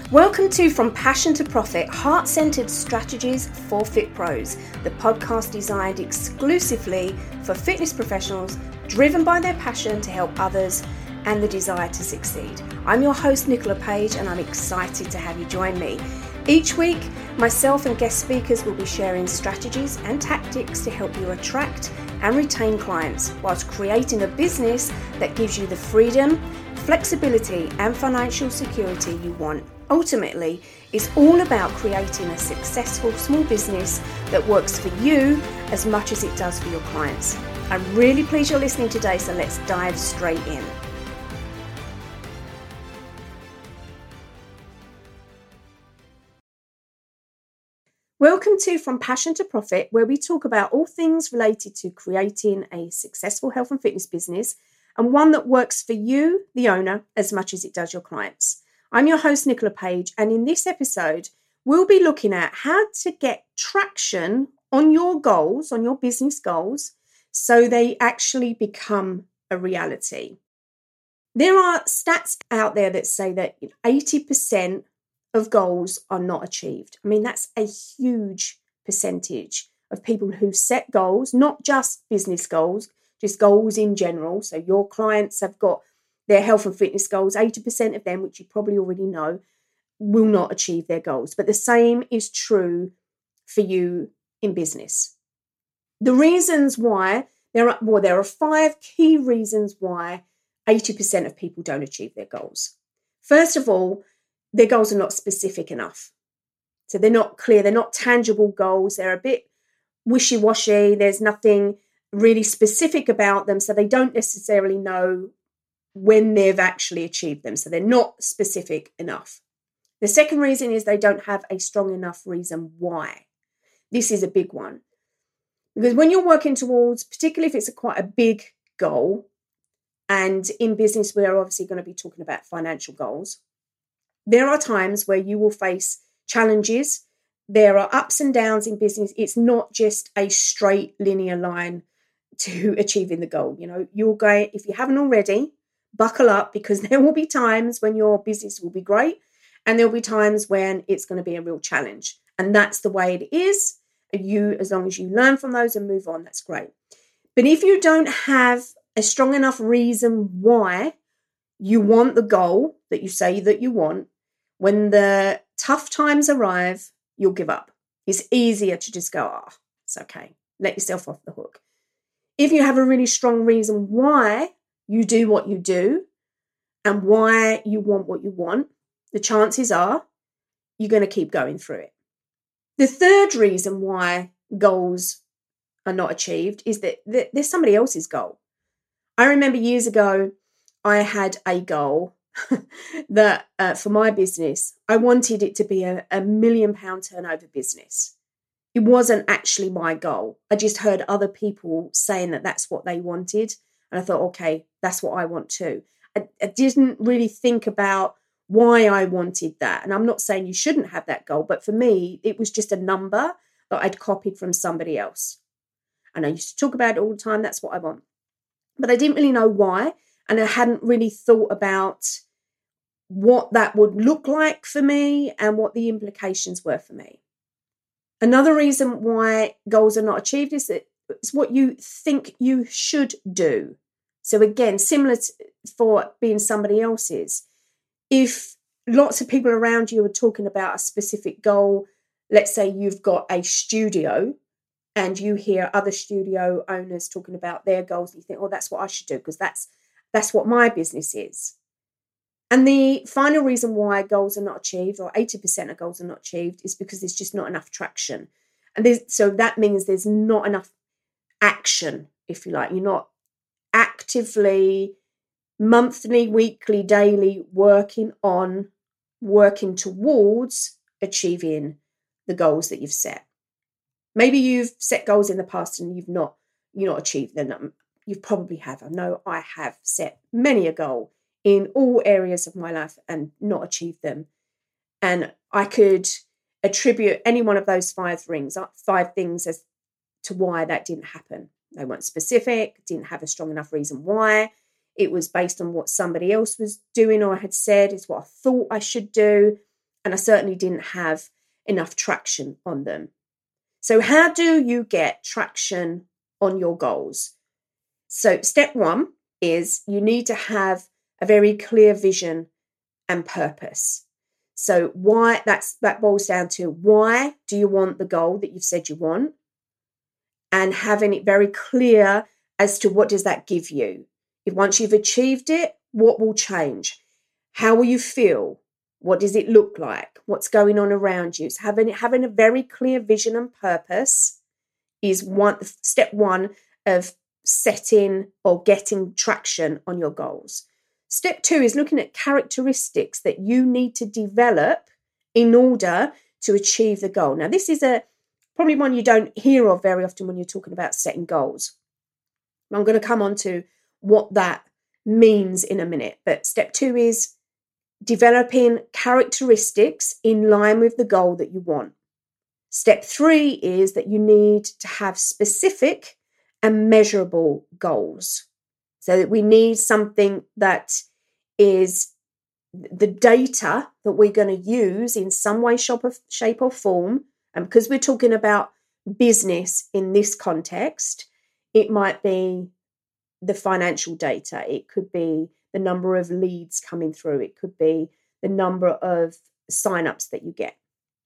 Welcome to From Passion to Profit, heart-centered strategies for Fit Pros, the podcast designed exclusively for fitness professionals driven by their passion to help others and the desire to succeed. I'm your host, Nicola Page, and I'm excited to have you join me. Each week, myself and guest speakers will be sharing strategies and tactics to help you attract and retain clients whilst creating a business that gives you the freedom, flexibility, and financial security you want. Ultimately, it's all about creating a successful small business that works for you as much as it does for your clients. I'm really pleased you're listening today, so let's dive straight in. Welcome to From Passion to Profit, where we talk about all things related to creating a successful health and fitness business and one that works for you, the owner, as much as it does your clients. I'm your host, Nicola Page, and in this episode, we'll be looking at how to get traction on your goals, on your business goals, so they actually become a reality. There are stats out there that say that 80% of goals are not achieved. I mean, that's a huge percentage of people who set goals, not just business goals, just goals in general. So your clients have got their health and fitness goals, 80% of them, which you probably already know, will not achieve their goals. But the same is true for you in business. The reasons why, there are 5 key reasons why 80% of people don't achieve their goals. First of all, their goals are not specific enough. So they're not clear, they're not tangible goals, they're a bit wishy-washy, there's nothing really specific about them, so they don't necessarily know when they've actually achieved them. So they're not specific enough. The second reason is they don't have a strong enough reason why. This is a big one. Because when you're working towards, particularly if it's quite a big goal, and in business we're obviously going to be talking about financial goals, there are times where you will face challenges. There are ups and downs in business. It's not just a straight linear line to achieving the goal. You know, you'll go, if you haven't already, buckle up, because there will be times when your business will be great and there'll be times when it's going to be a real challenge. And that's the way it is. As long as you learn from those and move on, that's great. But if you don't have a strong enough reason why you want the goal that you say that you want, when the tough times arrive, you'll give up. It's easier to just go, it's okay. Let yourself off the hook. If you have a really strong reason why you do what you do and why you want what you want, the chances are you're going to keep going through it. The third reason why goals are not achieved is that there's somebody else's goal. I remember years ago, I had a goal that for my business, I wanted it to be a £1 million turnover business. It wasn't actually my goal. I just heard other people saying that that's what they wanted. And I thought, okay, that's what I want too. I didn't really think about why I wanted that. And I'm not saying you shouldn't have that goal, but for me, it was just a number that I'd copied from somebody else. And I used to talk about it all the time. That's what I want. But I didn't really know why. And I hadn't really thought about what that would look like for me and what the implications were for me. Another reason why goals are not achieved is that it's what you think you should do. So again, similar for being somebody else's. If lots of people around you are talking about a specific goal, let's say you've got a studio and you hear other studio owners talking about their goals, and you think, that's what I should do because that's what my business is. And the final reason why goals are not achieved, or 80% of goals are not achieved, is because there's just not enough traction. And so that means there's not enough action, if you like. You're not actively, monthly, weekly, daily working towards achieving the goals that you've set. Maybe you've set goals in the past and you've not achieved them. You probably have. I know I have set many a goal in all areas of my life and not achieved them. And I could attribute any one of those 5 things as to why that didn't happen. They weren't specific, didn't have a strong enough reason why. It was based on what somebody else was doing or had said, is what I thought I should do. and I certainly didn't have enough traction on them. So how do you get traction on your goals? So step one is you need to have a very clear vision and purpose. So that boils down to, why do you want the goal that you've said you want? And having it very clear as to what does that give you. If once you've achieved it, what will change? How will you feel? What does it look like? What's going on around you? So having a very clear vision and purpose is step one of setting or getting traction on your goals. Step two is looking at characteristics that you need to develop in order to achieve the goal. Now, this is probably one you don't hear of very often when you're talking about setting goals. I'm going to come on to what that means in a minute. But step two is developing characteristics in line with the goal that you want. Step three is that you need to have specific and measurable goals. So that we need something that is the data that we're going to use in some way, shape or form. And because we're talking about business in this context, it might be the financial data. It could be the number of leads coming through. It could be the number of signups that you get.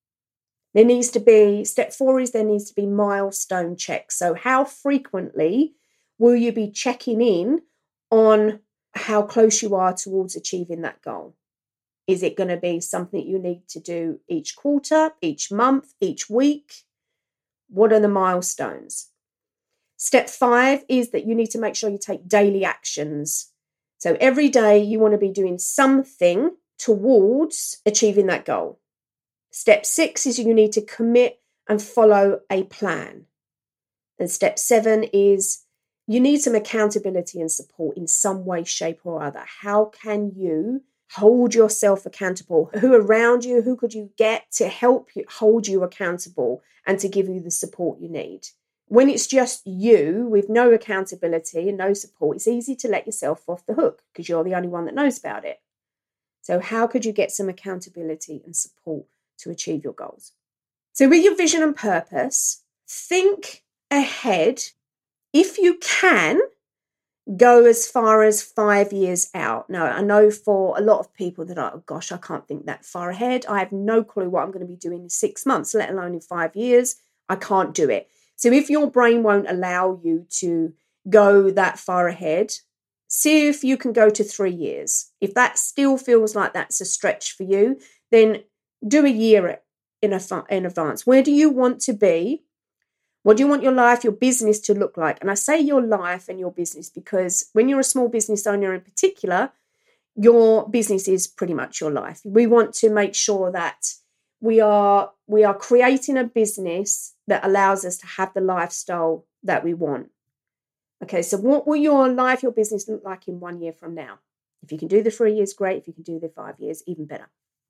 Step four is there needs to be milestone checks. So how frequently will you be checking in on how close you are towards achieving that goal? Is it going to be something you need to do each quarter, each month, each week? What are the milestones? Step five is that you need to make sure you take daily actions. So every day you want to be doing something towards achieving that goal. Step six is you need to commit and follow a plan. And step seven is you need some accountability and support in some way, shape or other. How can you hold yourself accountable? Who around you, who could you get to help you hold you accountable and to give you the support you need? When it's just you with no accountability and no support, it's easy to let yourself off the hook because you're the only one that knows about it. So how could you get some accountability and support to achieve your goals? So with your vision and purpose, think ahead. If you can, go as far as 5 years out. Now, I know for a lot of people that are, oh gosh, I can't think that far ahead. I have no clue what I'm going to be doing in 6 months, let alone in 5 years. I can't do it. So if your brain won't allow you to go that far ahead, see if you can go to 3 years. If that still feels like that's a stretch for you, then do a year in advance. Where do you want to be? What do you want your life, your business to look like? And I say your life and your business because when you're a small business owner in particular, your business is pretty much your life. We want to make sure that we are creating a business that allows us to have the lifestyle that we want. Okay, so what will your life, your business look like in 1 year from now? If you can do the 3 years, great. If you can do the 5 years, even better.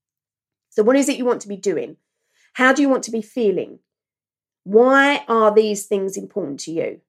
So what is it you want to be doing? How do you want to be feeling? Why are these things important to you?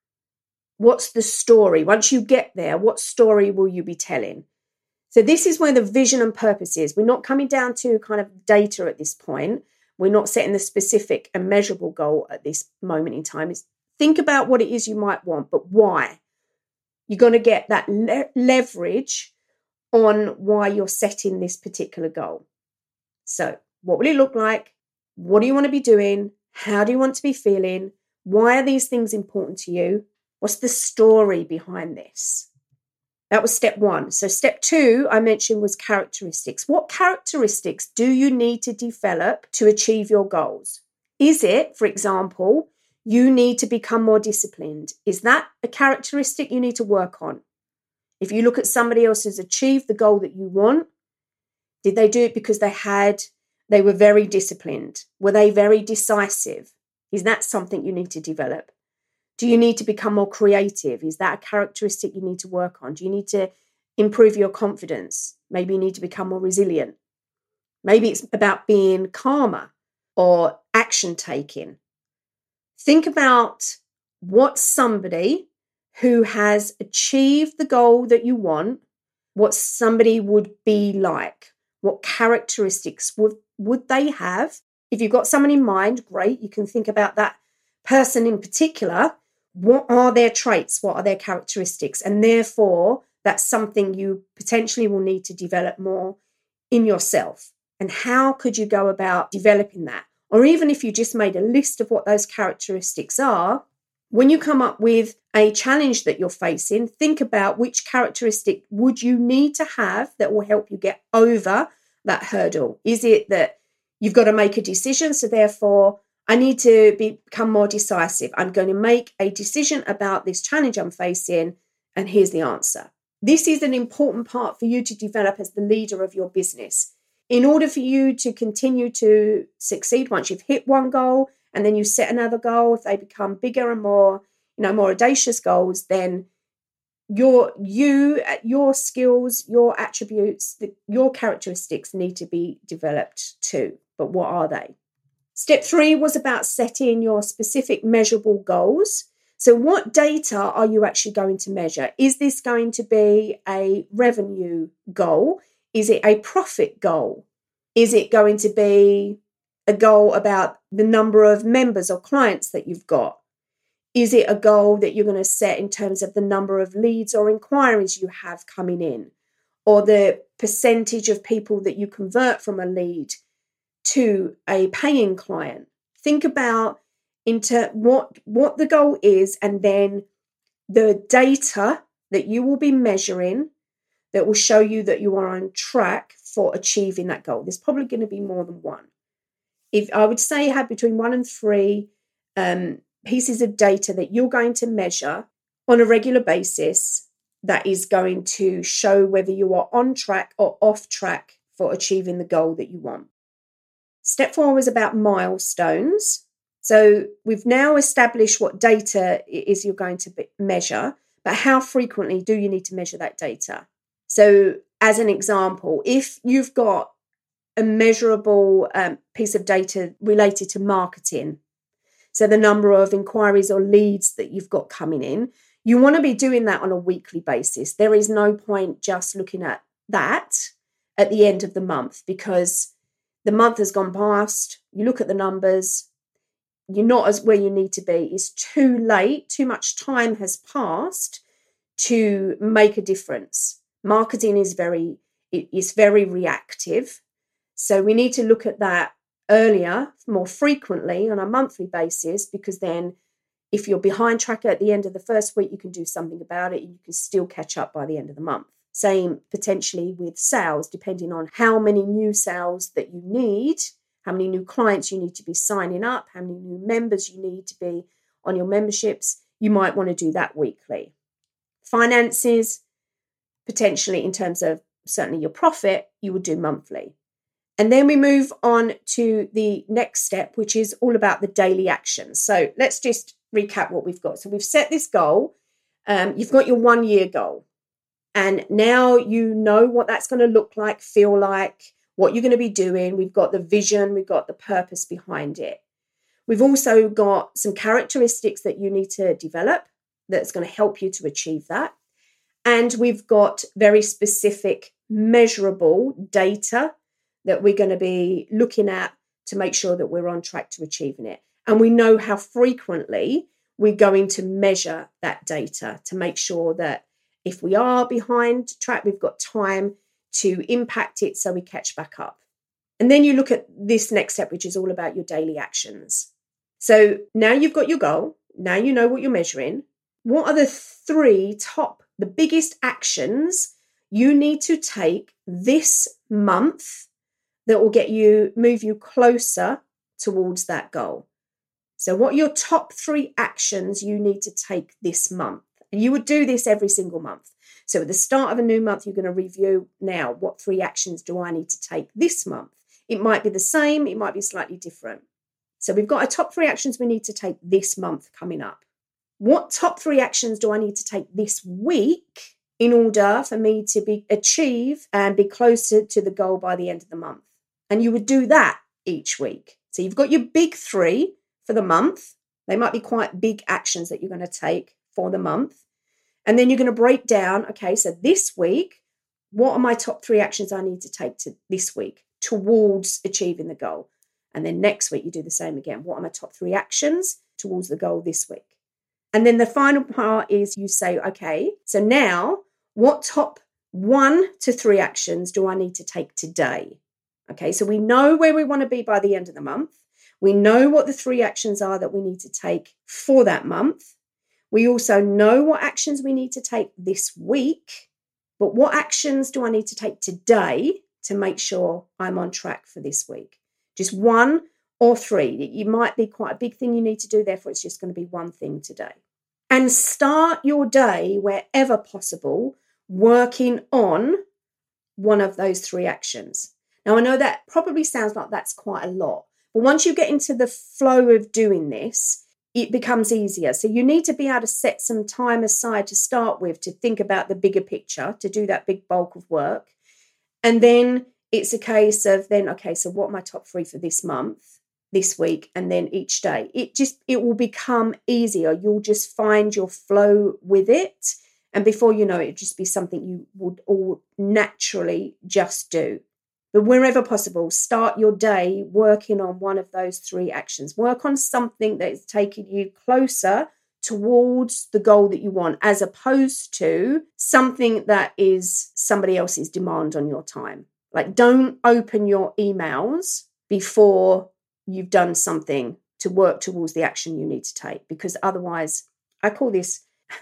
What's the story? Once you get there, what story will you be telling? So this is where the vision and purpose is. We're not coming down to kind of data at this point. We're not setting the specific and measurable goal at this moment in time. It's think about what it is you might want, but why? You're going to get that leverage on why you're setting this particular goal. So what will it look like? What do you want to be doing? How do you want to be feeling? Why are these things important to you? What's the story behind this? That was step one. So step two, I mentioned, was characteristics. What characteristics do you need to develop to achieve your goals? Is it, for example, you need to become more disciplined? Is that a characteristic you need to work on? If you look at somebody else who's achieved the goal that you want, did they do it because they were very disciplined? Were they very decisive? Is that something you need to develop? Do you need to become more creative? Is that a characteristic you need to work on? Do you need to improve your confidence? Maybe you need to become more resilient. Maybe it's about being calmer or action taking. Think about what somebody who has achieved the goal that you want, what somebody would be like. What characteristics would they have? If you've got someone in mind, great. You can think about that person in particular. What are their traits? What are their characteristics? And therefore, that's something you potentially will need to develop more in yourself. And how could you go about developing that? Or even if you just made a list of what those characteristics are, when you come up with a challenge that you're facing, think about which characteristic would you need to have that will help you get over that hurdle. Is it that you've got to make a decision, so therefore I need to become more decisive? I'm going to make a decision about this challenge I'm facing, and here's the answer. This is an important part for you to develop as the leader of your business. In order for you to continue to succeed, once you've hit one goal and then you set another goal, if they become bigger and more audacious goals, then your skills, your attributes, your characteristics need to be developed too. But what are they? Step 3 was about setting your specific measurable goals. So what data are you actually going to measure? Is this going to be a revenue goal? Is it a profit goal? Is it going to be a goal about the number of members or clients that you've got? Is it a goal that you're going to set in terms of the number of leads or inquiries you have coming in, or the percentage of people that you convert from a lead to a paying client? Think about what the goal is, and then the data that you will be measuring that will show you that you are on track for achieving that goal. There's probably going to be more than one. If I would say have between 1 and 3 pieces of data that you're going to measure on a regular basis that is going to show whether you are on track or off track for achieving the goal that you want. Step 4 was about milestones. So we've now established what data it is you're going to measure, but how frequently do you need to measure that data? So as an example, if you've got a measurable piece of data related to marketing, so the number of inquiries or leads that you've got coming in, you want to be doing that on a weekly basis. There is no point just looking at that at the end of the month, because the month has gone past, you look at the numbers, you're not as where you need to be. It's too late, too much time has passed to make a difference. Marketing is very reactive. So we need to look at that earlier, more frequently on a monthly basis, because then if you're behind track at the end of the first week, you can do something about it. You can still catch up by the end of the month. Same potentially with sales, depending on how many new sales that you need, how many new clients you need to be signing up, how many new members you need to be on your memberships. You might want to do that weekly. Finances, potentially in terms of certainly your profit, you would do monthly. And then we move on to the next step, which is all about the daily actions. So let's just recap what we've got. So we've set this goal. You've got your 1 year goal. And now you know what that's going to look like, feel like, what you're going to be doing. We've got the vision, we've got the purpose behind it. We've also got some characteristics that you need to develop that's going to help you to achieve that. And we've got very specific, measurable data that we're going to be looking at to make sure that we're on track to achieving it. And we know how frequently we're going to measure that data to make sure that if we are behind track, we've got time to impact it so we catch back up. And then you look at this next step, which is all about your daily actions. So now you've got your goal. Now you know what you're measuring. What are the biggest actions you need to take this month that will move you closer towards that goal? So what are your top 3 actions you need to take this month? And you would do this every single month. So at the start of a new month, you're going to review now, what 3 actions do I need to take this month? It might be the same, it might be slightly different. So we've got a top 3 actions we need to take this month coming up. What top 3 actions do I need to take this week in order for me to achieve and be closer to the goal by the end of the month? And you would do that each week. So you've got your big 3 for the month. They might be quite big actions that you're going to take for the month. And then you're going to break down, okay, so this week, what are my top 3 actions I need to take to this week towards achieving the goal. And then next week, you do the same again. What are my top 3 actions towards the goal this week? And then the final part is you say, okay, so now what top 1 to 3 actions do I need to take today? Okay, so we know where we want to be by the end of the month. We know what the 3 actions are that we need to take for that month. We also know what actions we need to take this week. But what actions do I need to take today to make sure I'm on track for this week? Just 1 or 3. It might be quite a big thing you need to do, therefore it's just going to be 1 thing today. And start your day wherever possible working on one of those 3 actions. Now, I know that probably sounds like that's quite a lot, but once you get into the flow of doing this, it becomes easier. So you need to be able to set some time aside to start with, to think about the bigger picture, to do that big bulk of work. And then it's a case of then, okay, so what are my top 3 for this month, this week, and then each day? It will become easier. You'll just find your flow with it. And before you know it, it'll just be something you would all naturally just do. But wherever possible, start your day working on one of those 3 actions. Work on something that is taking you closer towards the goal that you want, as opposed to something that is somebody else's demand on your time. Like, don't open your emails before you've done something to work towards the action you need to take, because otherwise, I call this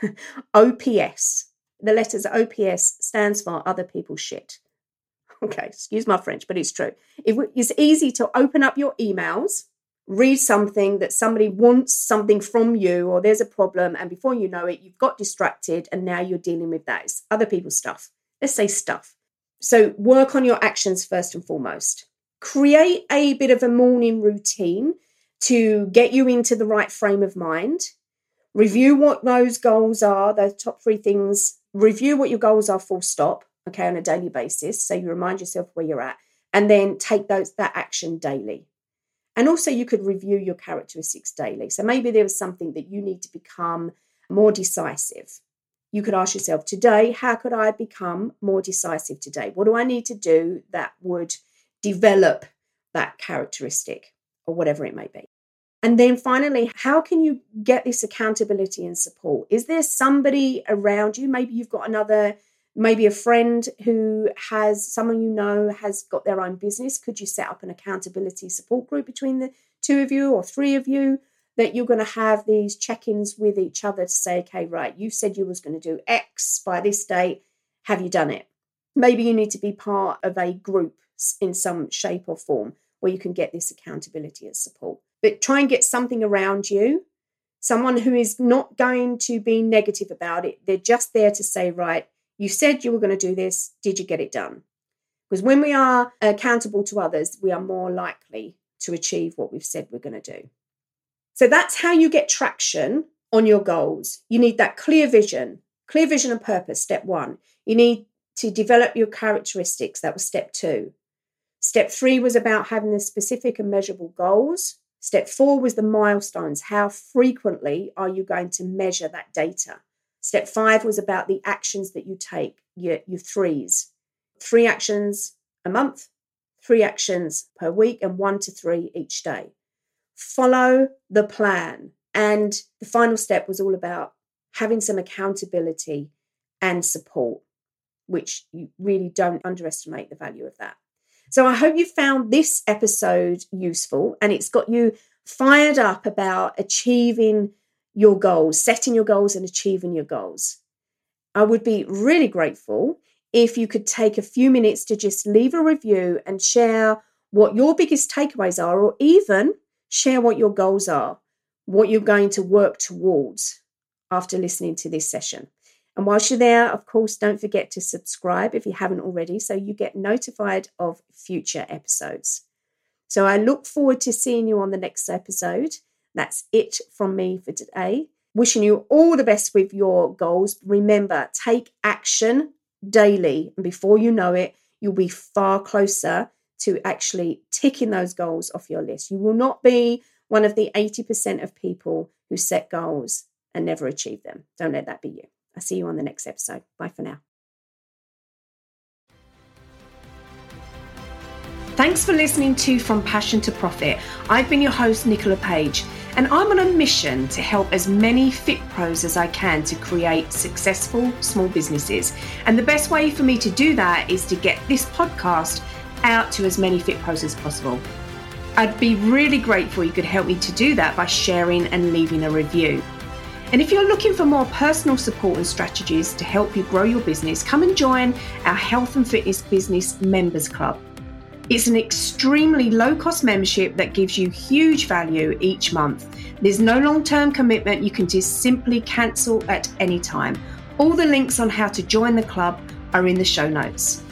OPS. The letters OPS stands for other people's shit. Okay, excuse my French, but it's true. It's easy to open up your emails, read something that somebody wants something from you, or there's a problem, and before you know it, you've got distracted, and now you're dealing with that. It's other people's stuff. Let's say stuff. So work on your actions first and foremost. Create a bit of a morning routine to get you into the right frame of mind. Review what those goals are, those top 3 things. Review what your goals are, full stop, okay, on a daily basis. So you remind yourself where you're at, and then take that action daily. And also you could review your characteristics daily. So maybe there was something that you need to become more decisive. You could ask yourself today, how could I become more decisive today? What do I need to do that would develop that characteristic, or whatever it may be? And then finally, how can you get this accountability and support? Is there somebody around you? Maybe you've got maybe a friend who someone you know has got their own business. Could you set up an accountability support group between the 2 of you or 3 of you, that you're going to have these check-ins with each other to say, okay, right, you said you was going to do X by this date. Have you done it? Maybe you need to be part of a group in some shape or form where you can get this accountability and support. But try and get something around you, someone who is not going to be negative about it. They're just there to say, right, you said you were going to do this. Did you get it done? Because when we are accountable to others, we are more likely to achieve what we've said we're going to do. So that's how you get traction on your goals. You need that clear vision and purpose, step 1. You need to develop your characteristics. That was step 2. Step 3 was about having the specific and measurable goals. Step 4 was the milestones. How frequently are you going to measure that data? Step 5 was about the actions that you take, your 3s. 3 actions a month, 3 actions per week, and 1 to 3 each day. Follow the plan. And the final step was all about having some accountability and support, which you really don't underestimate the value of that. So I hope you found this episode useful, and it's got you fired up about achieving your goals, setting your goals and achieving your goals. I would be really grateful if you could take a few minutes to just leave a review and share what your biggest takeaways are, or even share what your goals are, what you're going to work towards after listening to this session. And whilst you're there, of course, don't forget to subscribe if you haven't already, so you get notified of future episodes. So I look forward to seeing you on the next episode. That's it from me for today. Wishing you all the best with your goals. Remember, take action daily. And before you know it, you'll be far closer to actually ticking those goals off your list. You will not be one of the 80% of people who set goals and never achieve them. Don't let that be you. I'll see you on the next episode. Bye for now. Thanks for listening to From Passion to Profit. I've been your host, Nicola Page, and I'm on a mission to help as many fit pros as I can to create successful small businesses. And the best way for me to do that is to get this podcast out to as many fit pros as possible. I'd be really grateful you could help me to do that by sharing and leaving a review. And if you're looking for more personal support and strategies to help you grow your business, come and join our Health and Fitness Business Members Club. It's an extremely low-cost membership that gives you huge value each month. There's no long-term commitment. You can just simply cancel at any time. All the links on how to join the club are in the show notes.